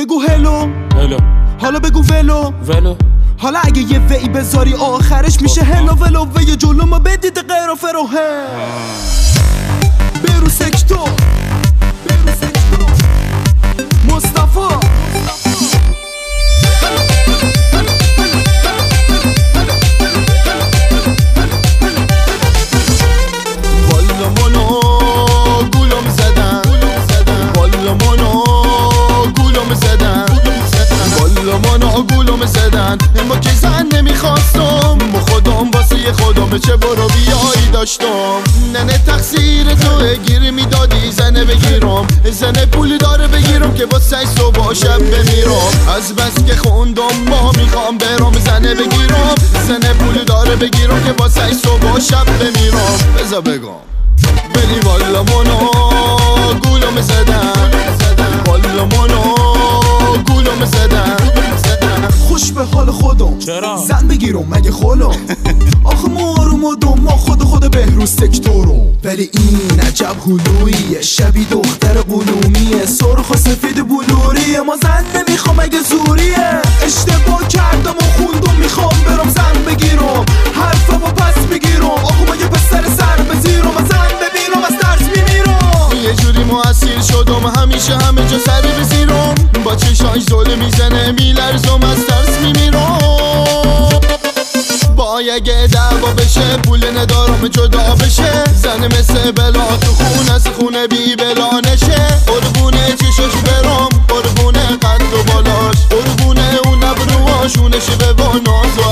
بگو هلو حالا بگو ولو حالا اگه یه وی بذاری آخرش میشه هلو ولو و یه جلو ما بدید غیر و فروه برو سکتور مصطفی گولم زدن اما که زن نمیخواستم با خودم واسه خودم چه برو بیایی داشتم ننه تقصیر تو گیری میدادی زنه بگیرم زنه پول داره بگیرم که با سعی صبح شب بمیرم از بس که خوندم ما میخوام برم زنه بگیرم زنه پول داره بگیرم که با سعی صبح شب بمیرم بذار بگم بلی والا منو گولم زدن والا منو گولم زدن خوش به حال خودم چرا؟ زن بگیرم مگه خولم آخه ما رو مدام ما خود بهروز سکتورو ولی این عجب هلویه شبی دختر قلومیه سرخ و سفید بلوریه ما زن نمیخوام مگه زوریه اشتباه کردم و خوندم میخوام برم زن بگیرم حرفمو پس بگیرم آخه مگه پسر سر بزیرم و زن ببینم از ترس میمیرم یه جوری مؤثر شدم همیشه همه جا سر بزیرم با چشاش زل میزنه میلرزم از ترس میمیرم با اگه دعوا بشه پول ندارم جدا بشه زن مثل بلا تو خونه از خونه بی بلا نشه قربونه چشاش برم قربونه قد و بالاش قربونه اون نبروهاشونش به با ناز و